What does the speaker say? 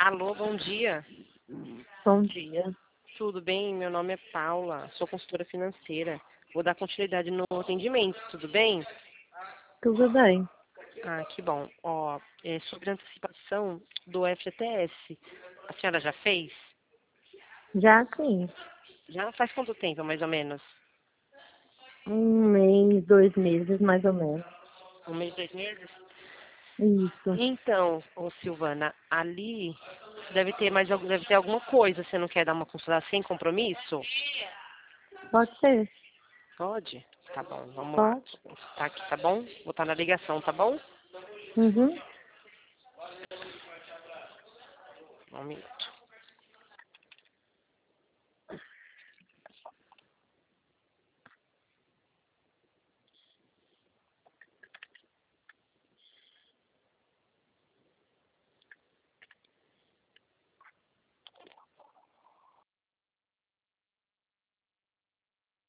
Alô, bom dia. Bom dia. Tudo bem? Meu nome é Paula, sou consultora financeira. Vou dar continuidade no atendimento, tudo bem? Tudo bem? Ah, que bom. Ó, sobre a antecipação do FGTS, a senhora já fez? Já sim. Já faz quanto tempo, mais ou menos? 1 mês, 2 meses, mais ou menos. Um mês, 2 meses? Isso. Então, ô Silvana, ali deve ter alguma coisa. Você não quer dar uma consulta sem compromisso? Pode ser? Pode? Tá bom, vamos lá. Pode. Tá aqui, tá bom? Vou estar na ligação, tá bom? Uhum. Um minuto.